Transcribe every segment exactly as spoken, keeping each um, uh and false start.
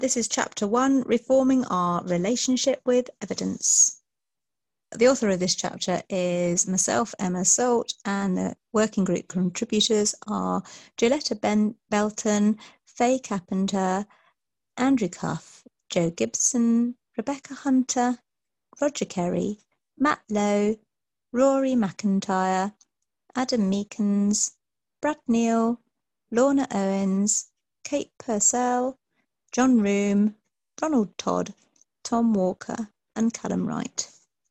This is Chapter one, Reforming Our Relationship with Evidence. The author of this chapter is myself, Emma Salt, and the working group contributors are Giulietta ben Belton, Faye Carpenter, Andrew Cuff, Joe Gibson, Rebecca Hunter, Roger Kerry, Matt Lowe, Rory McIntyre, Adam Meekins, Brad Neal, Lorna Owens, Kate Purcell, John Room, Ronald Todd, Tom Walker, and Callum Wright.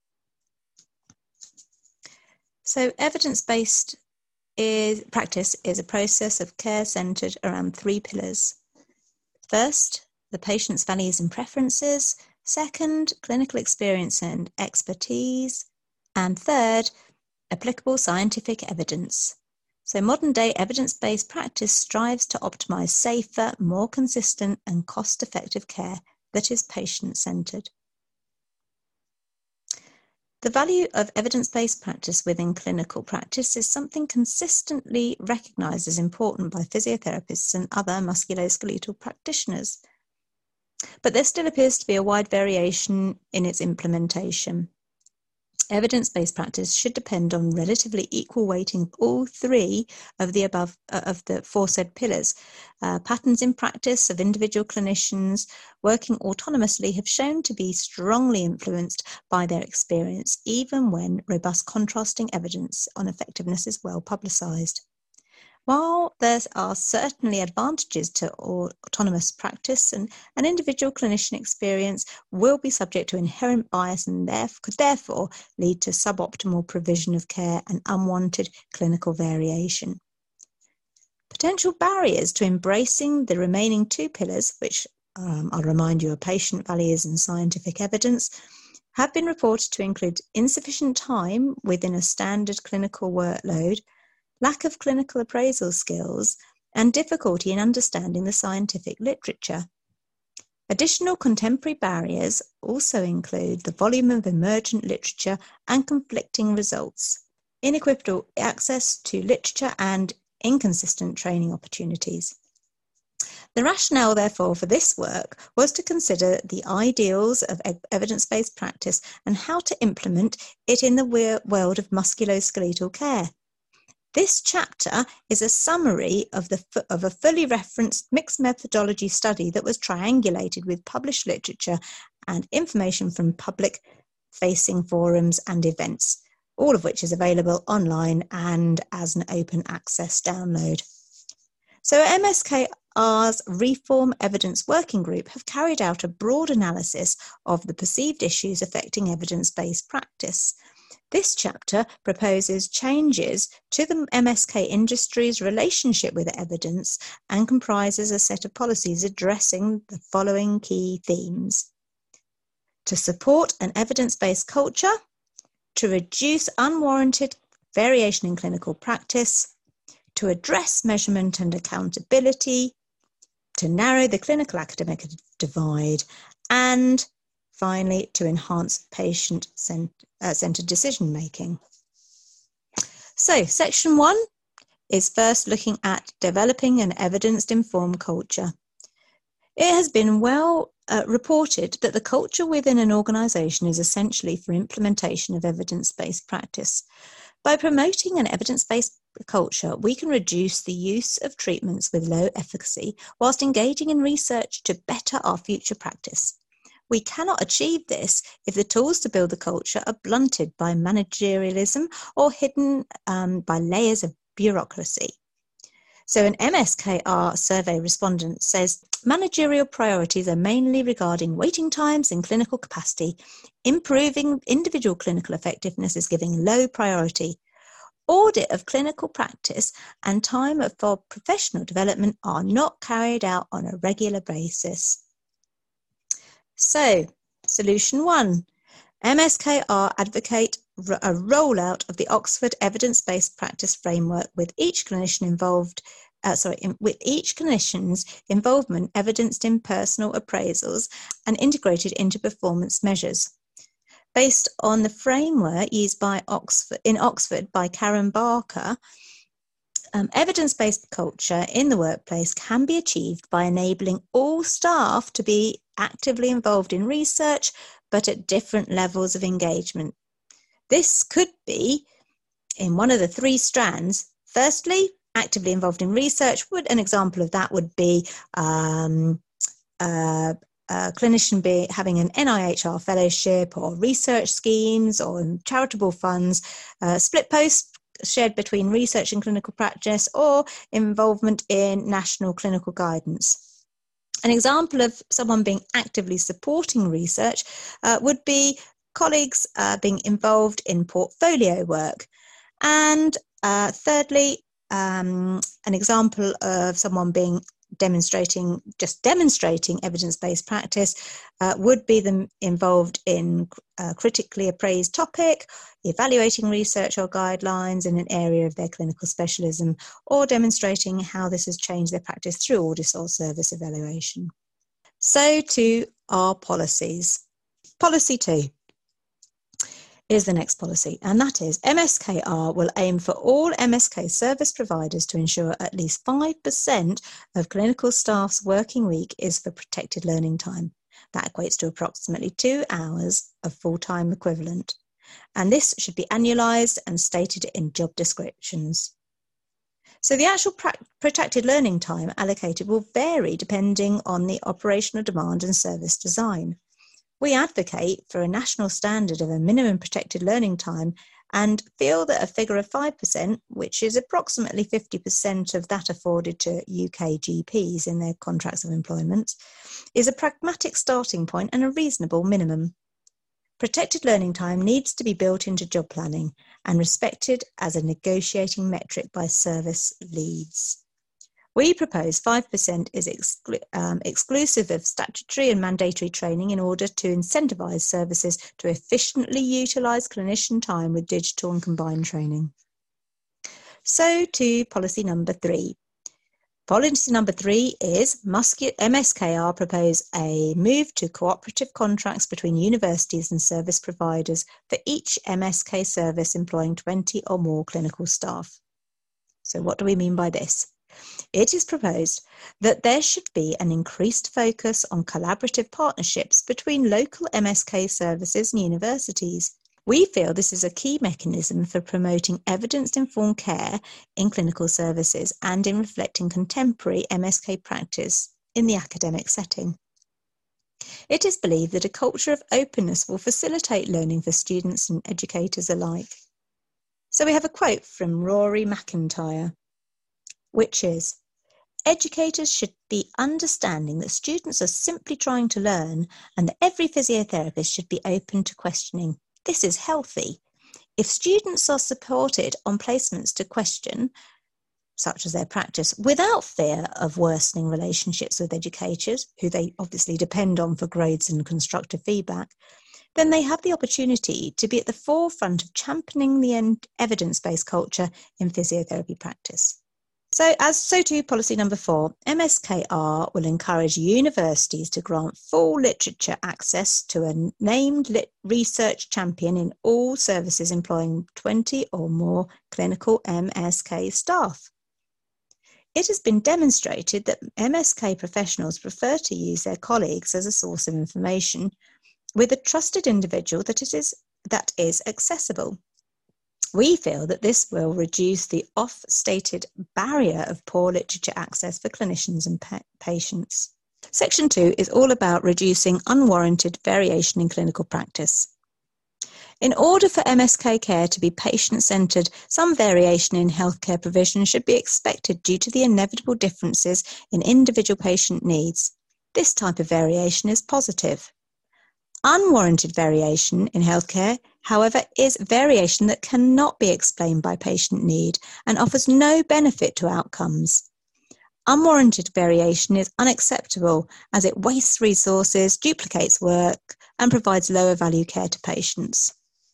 So evidence-based is, practice is a process of care centred around three pillars. First, the patient's values and preferences. Second, clinical experience and expertise. And third, applicable scientific evidence. So modern-day evidence-based practice strives to optimise safer, more consistent and cost-effective care that is patient-centred. The value of evidence-based practice within clinical practice is something consistently recognised as important by physiotherapists and other musculoskeletal practitioners. But there still appears to be a wide variation in its implementation. Evidence-based practice should depend on relatively equal weighting of all three of the above uh, of the aforesaid pillars. Uh, patterns in practice of individual clinicians working autonomously have shown to be strongly influenced by their experience, even when robust contrasting evidence on effectiveness is well publicised. While there are certainly advantages to autonomous practice, and an individual clinician experience will be subject to inherent bias and therefore, could therefore lead to suboptimal provision of care and unwanted clinical variation. Potential barriers to embracing the remaining two pillars, which um, I'll remind you are patient values and scientific evidence, have been reported to include insufficient time within a standard clinical workload, lack of clinical appraisal skills, and difficulty in understanding the scientific literature. Additional contemporary barriers also include the volume of emergent literature and conflicting results, inequitable access to literature, and inconsistent training opportunities. The rationale, therefore, for this work was to consider the ideals of evidence-based practice and how to implement it in the world of musculoskeletal care. This chapter is a summary of, the, of a fully referenced mixed methodology study that was triangulated with published literature and information from public-facing forums and events, all of which is available online and as an open access download. So M S K R's Reform Evidence Working Group have carried out a broad analysis of the perceived issues affecting evidence-based practice. This chapter proposes changes to the M S K industry's relationship with evidence and comprises a set of policies addressing the following key themes: to support an evidence-based culture, to reduce unwarranted variation in clinical practice, to address measurement and accountability, to narrow the clinical academic divide, and finally, to enhance patient-centred decision-making. So, section one is first looking at developing an evidence-informed culture. It has been well uh, reported that the culture within an organisation is essentially for implementation of evidence-based practice. By promoting an evidence-based culture, we can reduce the use of treatments with low efficacy whilst engaging in research to better our future practice. We cannot achieve this if the tools to build the culture are blunted by managerialism or hidden um, by layers of bureaucracy. So an M S K R survey respondent says managerial priorities are mainly regarding waiting times and clinical capacity. Improving individual clinical effectiveness is giving low priority. Audit of clinical practice and time for professional development are not carried out on a regular basis. So, solution one, M S K R advocate a rollout of the Oxford Evidence-Based Practice Framework with each clinician involved, uh, sorry, in, with each clinician's involvement evidenced in personal appraisals and integrated into performance measures. Based on the framework used by Oxford in Oxford by Karen Barker, Um, evidence-based culture in the workplace can be achieved by enabling all staff to be actively involved in research, but at different levels of engagement. This could be in one of the three strands. Firstly, actively involved in research. Would an example of that would be um, uh, a clinician be having an N I H R fellowship, or research schemes, or charitable funds, uh, split posts shared between research and clinical practice, or involvement in national clinical guidance. An example of someone being actively supporting research uh, would be colleagues uh, being involved in portfolio work. And uh, thirdly, um, an example of someone being demonstrating, just demonstrating evidence-based practice uh, would be them involved in a critically appraised topic, evaluating research or guidelines in an area of their clinical specialism, or demonstrating how this has changed their practice through audit or service evaluation. So to our policies. Policy two is the next policy, and that is M S K R will aim for all M S K service providers to ensure at least five percent of clinical staff's working week is for protected learning time. That equates to approximately two hours of full-time equivalent. And this should be annualised and stated in job descriptions. So the actual protected learning time allocated will vary depending on the operational demand and service design. We advocate for a national standard of a minimum protected learning time and feel that a figure of five percent, which is approximately fifty percent of that afforded to U K G Ps in their contracts of employment, is a pragmatic starting point and a reasonable minimum. Protected learning time needs to be built into job planning and respected as a negotiating metric by service leads. We propose five percent is exclu um, exclusive of statutory and mandatory training in order to incentivise services to efficiently utilise clinician time with digital and combined training. So to policy number three. Policy number three is M S K R propose a move to cooperative contracts between universities and service providers for each M S K service employing twenty or more clinical staff. So what do we mean by this? It is proposed that there should be an increased focus on collaborative partnerships between local M S K services and universities. We feel this is a key mechanism for promoting evidence-informed care in clinical services and in reflecting contemporary M S K practice in the academic setting. It is believed that a culture of openness will facilitate learning for students and educators alike. So we have a quote from Rory McIntyre, which is, "Educators should be understanding that students are simply trying to learn and that every physiotherapist should be open to questioning. This is healthy. If students are supported on placements to question, such as their practice, without fear of worsening relationships with educators, who they obviously depend on for grades and constructive feedback, then they have the opportunity to be at the forefront of championing the evidence-based culture in physiotherapy practice." So, as so too, policy number four, M S K R will encourage universities to grant full literature access to a named lit research champion in all services employing twenty or more clinical M S K staff. It has been demonstrated that M S K professionals prefer to use their colleagues as a source of information with a trusted individual that it is, that is accessible. We feel that this will reduce the oft-stated barrier of poor literature access for clinicians and pa patients. Section two is all about reducing unwarranted variation in clinical practice. In order for M S K care to be patient-centred, some variation in healthcare provision should be expected due to the inevitable differences in individual patient needs. This type of variation is positive. Unwarranted variation in healthcare, however, is variation that cannot be explained by patient need and offers no benefit to outcomes. Unwarranted variation is unacceptable as it wastes resources, duplicates work, and provides lower value care to patients.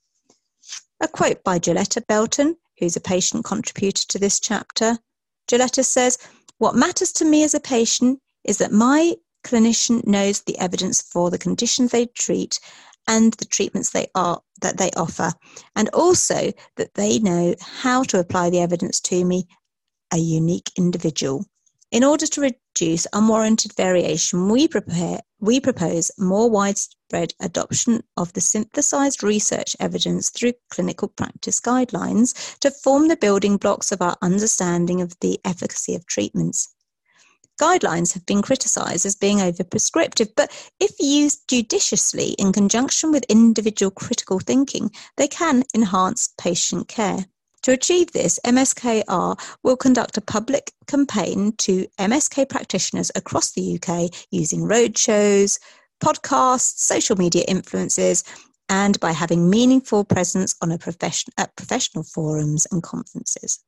A quote by Gilletta Belton, who's a patient contributor to this chapter. Gilletta says, "What matters to me as a patient is that my clinician knows the evidence for the conditions they treat and the treatments they are that they offer, and also that they know how to apply the evidence to me a unique individual. In order to reduce unwarranted variation, we, prepare, we propose more widespread adoption of the synthesized research evidence through clinical practice guidelines to form the building blocks of our understanding of the efficacy of treatments. Guidelines have been criticised as being over-prescriptive, but if used judiciously in conjunction with individual critical thinking, they can enhance patient care. To achieve this, M S K R will conduct a public campaign to M S K practitioners across the U K using roadshows, podcasts, social media influences, and by having meaningful presence on a profession, at professional forums and conferences.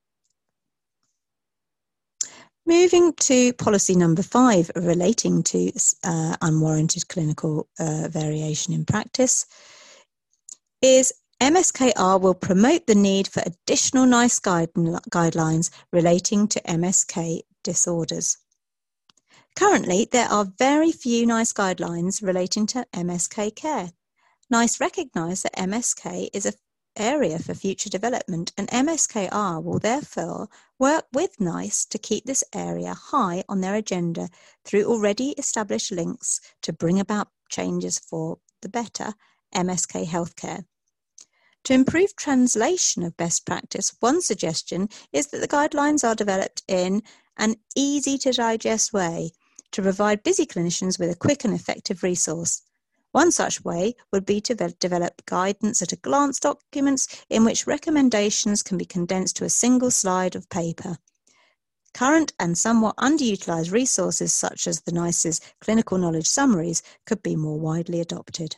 Moving to policy number five, relating to uh, unwarranted clinical uh, variation in practice, is M S K R will promote the need for additional NICE guide, guidelines relating to M S K disorders. Currently, there are very few NICE guidelines relating to M S K care. NICE recognise that M S K is an area for future development, and M S K R will therefore work with NICE to keep this area high on their agenda through already established links to bring about changes for the better M S K healthcare. To improve translation of best practice, one suggestion is that the guidelines are developed in an easy-to-digest way to provide busy clinicians with a quick and effective resource. One such way would be to develop guidance at a glance documents in which recommendations can be condensed to a single slide of paper. Current and somewhat underutilised resources such as the NICE's clinical knowledge summaries could be more widely adopted.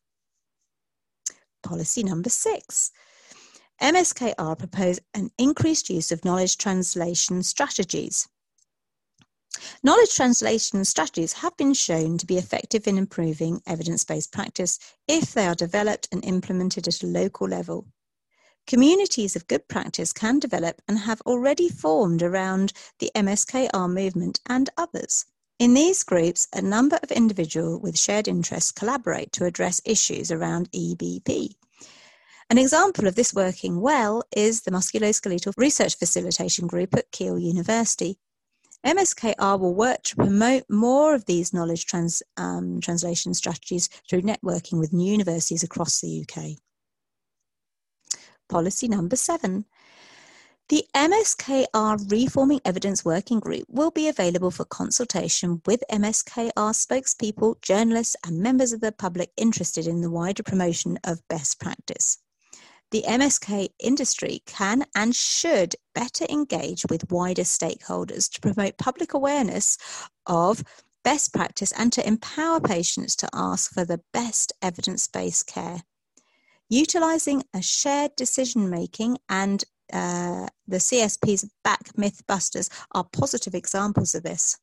Policy number six. M S K R propose an increased use of knowledge translation strategies. Knowledge translation strategies have been shown to be effective in improving evidence-based practice if they are developed and implemented at a local level. Communities of good practice can develop and have already formed around the M S K R movement and others. In these groups, a number of individuals with shared interests collaborate to address issues around E B P. An example of this working well is the Musculoskeletal Research Facilitation Group at Keele University. M S K R will work to promote more of these knowledge trans, um, translation strategies through networking with universities across the U K. Policy number seven. The M S K R Reforming Evidence Working Group will be available for consultation with M S K R spokespeople, journalists and members of the public interested in the wider promotion of best practice. The M S K industry can and should better engage with wider stakeholders to promote public awareness of best practice and to empower patients to ask for the best evidence-based care. Utilising a shared decision-making and Uh, the C S P's Back Mythbusters are positive examples of this.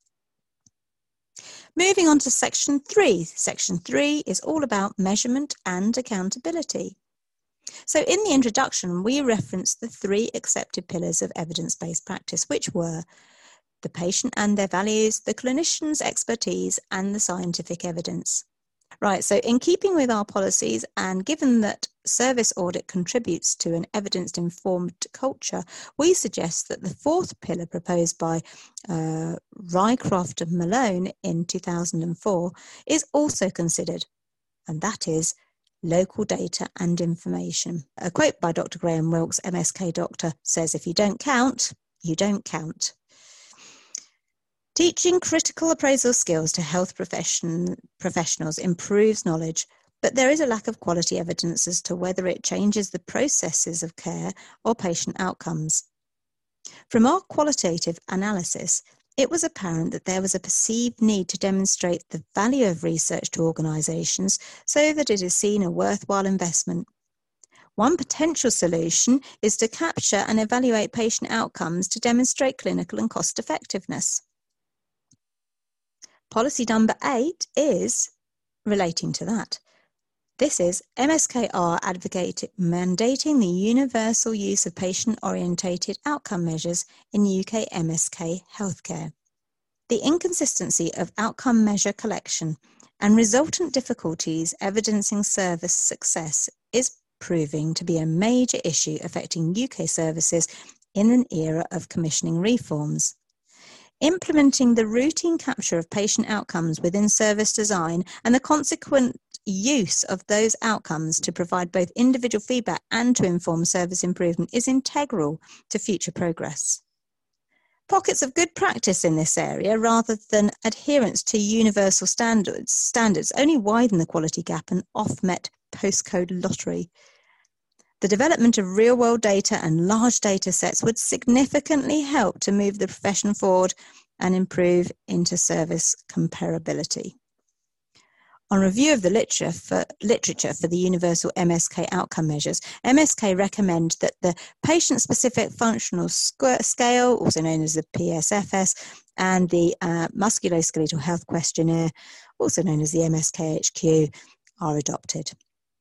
Moving on to section three. Section three is all about measurement and accountability. So in the introduction, we referenced the three accepted pillars of evidence-based practice, which were the patient and their values, the clinician's expertise, and the scientific evidence. Right, so in keeping with our policies and given that service audit contributes to an evidence-informed culture, we suggest that the fourth pillar proposed by uh, Rycroft and Malone in two thousand four is also considered, and that is local data and information. A quote by Doctor Graham Wilkes, M S K doctor, says, "If you don't count, you don't count." Teaching critical appraisal skills to health profession, professionals improves knowledge, but there is a lack of quality evidence as to whether it changes the processes of care or patient outcomes. From our qualitative analysis, it was apparent that there was a perceived need to demonstrate the value of research to organisations so that it is seen a worthwhile investment. One potential solution is to capture and evaluate patient outcomes to demonstrate clinical and cost effectiveness. Policy number eight is relating to that. This is M S K R advocating mandating the universal use of patient-orientated outcome measures in U K M S K healthcare. The inconsistency of outcome measure collection and resultant difficulties evidencing service success is proving to be a major issue affecting U K services in an era of commissioning reforms. Implementing the routine capture of patient outcomes within service design and the consequent use of those outcomes to provide both individual feedback and to inform service improvement is integral to future progress. Pockets of good practice in this area, rather than adherence to universal standards, standards only widen the quality gap and oft-met postcode lottery. The development of real-world data and large data sets would significantly help to move the profession forward and improve inter-service comparability. On review of the literature for, literature for the universal M S K outcome measures, M S K recommend that the patient-specific functional scale, also known as the P S F S, and the uh, musculoskeletal health questionnaire, also known as the M S K H Q, are adopted.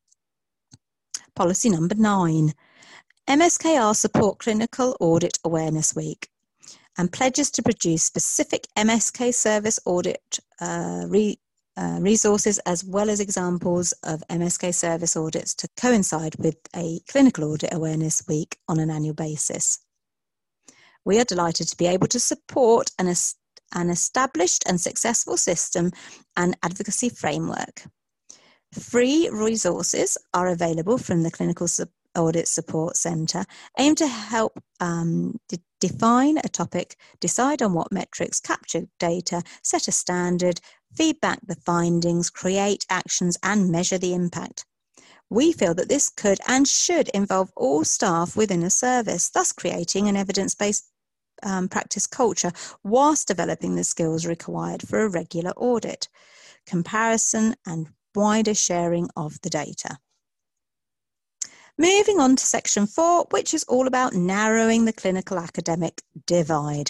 Policy number nine. M S K R support Clinical Audit Awareness Week and pledges to produce specific M S K service audit uh, re Uh, resources as well as examples of M S K service audits to coincide with a Clinical Audit Awareness Week on an annual basis. We are delighted to be able to support an, an established and successful system and advocacy framework. Free resources are available from the Clinical Audit Support Centre, aimed to help um, de define a topic, decide on what metrics, capture data, set a standard, feedback the findings, create actions, and measure the impact. We feel that this could and should involve all staff within a service, thus creating an evidence-based um, practice culture whilst developing the skills required for a regular audit, comparison, and wider sharing of the data. Moving on to section four, which is all about narrowing the clinical academic divide.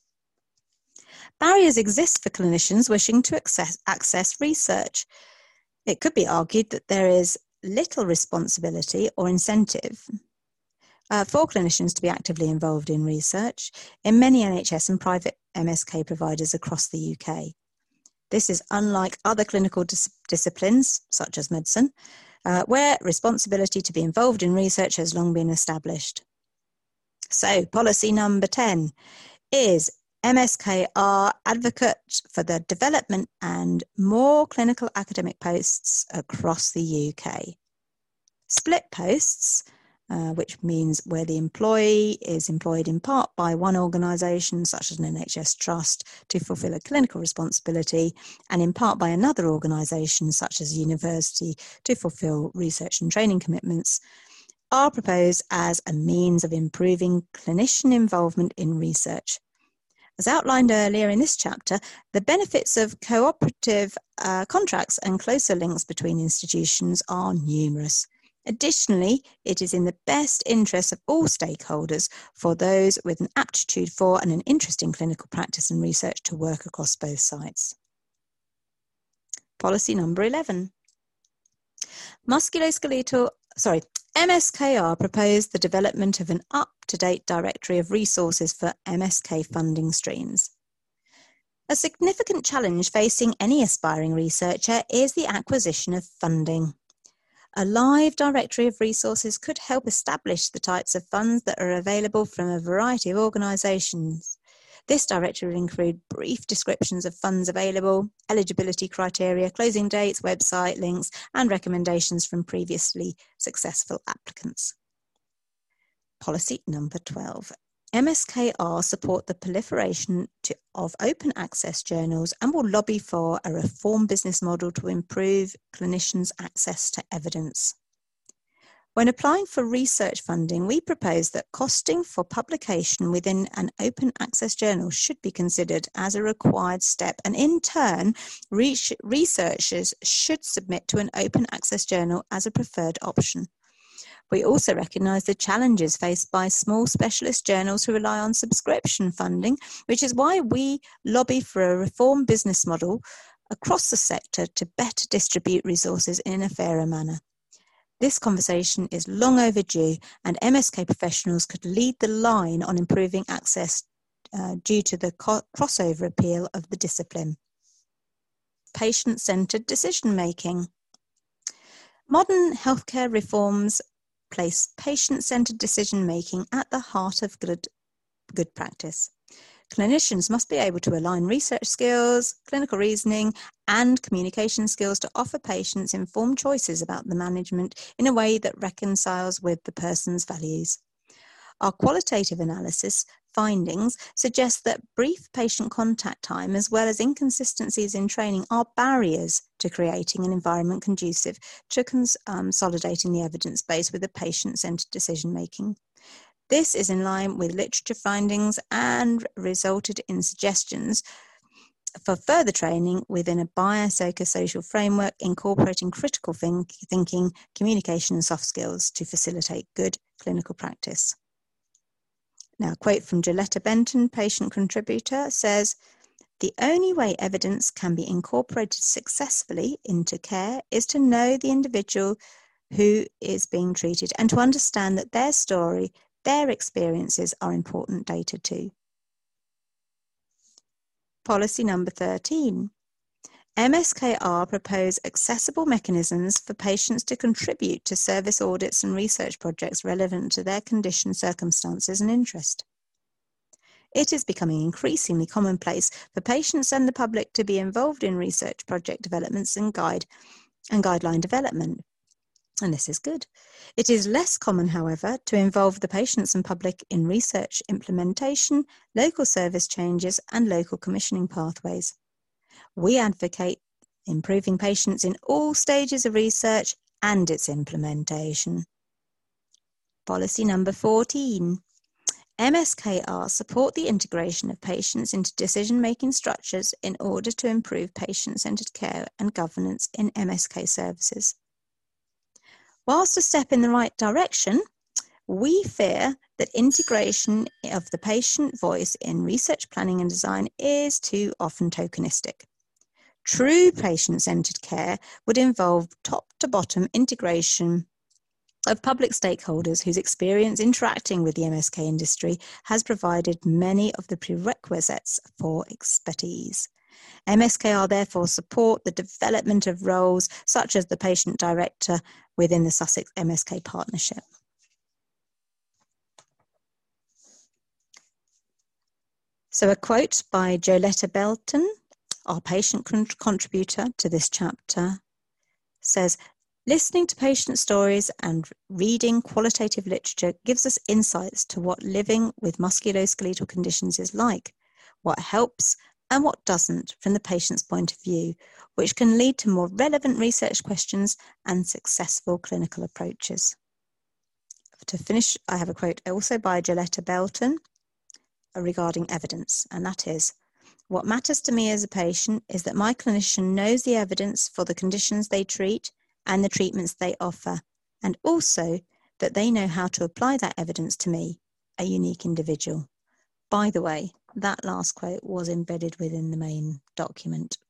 Barriers exist for clinicians wishing to access, access research. It could be argued that there is little responsibility or incentive uh, for clinicians to be actively involved in research in many N H S and private M S K providers across the U K. This is unlike other clinical dis disciplines, such as medicine, uh, where responsibility to be involved in research has long been established. So, policy number ten is M S K R advocates for the development and more clinical academic posts across the U K. Split posts, uh, which means where the employee is employed in part by one organisation, such as an N H S trust, to fulfil a clinical responsibility, and in part by another organisation, such as a university, to fulfil research and training commitments, are proposed as a means of improving clinician involvement in research. As outlined earlier in this chapter, the benefits of cooperative uh, contracts and closer links between institutions are numerous. Additionally, it is in the best interest of all stakeholders for those with an aptitude for and an interest in clinical practice and research to work across both sites. Policy number eleven. Musculoskeletal, sorry, M S K R proposed the development of an up-to-date directory of resources for M S K funding streams. A significant challenge facing any aspiring researcher is the acquisition of funding. A live directory of resources could help establish the types of funds that are available from a variety of organisations. This directory will include brief descriptions of funds available, eligibility criteria, closing dates, website links, and recommendations from previously successful applicants. Policy number twelve. M S K R support the proliferation to, of open access journals and will lobby for a reform business model to improve clinicians' access to evidence. When applying for research funding, we propose that costing for publication within an open access journal should be considered as a required step, and in turn, researchers should submit to an open access journal as a preferred option. We also recognise the challenges faced by small specialist journals who rely on subscription funding, which is why we lobby for a reform business model across the sector to better distribute resources in a fairer manner. This conversation is long overdue, and M S K professionals could lead the line on improving access uh, due to the co crossover appeal of the discipline. Patient-centred decision-making. Modern healthcare reforms place patient-centered decision-making at the heart of good, good practice. Clinicians must be able to align research skills, clinical reasoning, and communication skills to offer patients informed choices about the management in a way that reconciles with the person's values. Our qualitative analysis findings suggest that brief patient contact time, as well as inconsistencies in training, are barriers to creating an environment conducive to consolidating the evidence base with a patient-centered decision-making. This is in line with literature findings and resulted in suggestions for further training within a biopsychosocial framework incorporating critical think thinking, communication and soft skills to facilitate good clinical practice. Now, a quote from Joletta Benton, patient contributor, says, "The only way evidence can be incorporated successfully into care is to know the individual who is being treated and to understand that their story, their experiences are important data too." Policy number thirteen. M S K R propose accessible mechanisms for patients to contribute to service audits and research projects relevant to their condition, circumstances and interest. It is becoming increasingly commonplace for patients and the public to be involved in research project developments and guide and guideline development. And this is good. It is less common, however, to involve the patients and public in research implementation, local service changes, and local commissioning pathways. We advocate improving patients in all stages of research and its implementation. Policy number fourteen. M S K R support the integration of patients into decision-making structures in order to improve patient-centered care and governance in M S K services. Whilst a step in the right direction, we fear that integration of the patient voice in research planning and design is too often tokenistic. True patient-centered care would involve top-to-bottom integration of public stakeholders whose experience interacting with the M S K industry has provided many of the prerequisites for expertise. M S K R therefore support the development of roles such as the patient director within the Sussex M S K partnership. So a quote by Joletta Belton, our patient con contributor to this chapter, says, "Listening to patient stories and reading qualitative literature gives us insights to what living with musculoskeletal conditions is like, what helps and what doesn't from the patient's point of view, which can lead to more relevant research questions and successful clinical approaches." To finish, I have a quote also by Joletta Belton regarding evidence, and that is, "What matters to me as a patient is that my clinician knows the evidence for the conditions they treat and the treatments they offer, and also that they know how to apply that evidence to me, a unique individual." By the way, that last quote was embedded within the main document.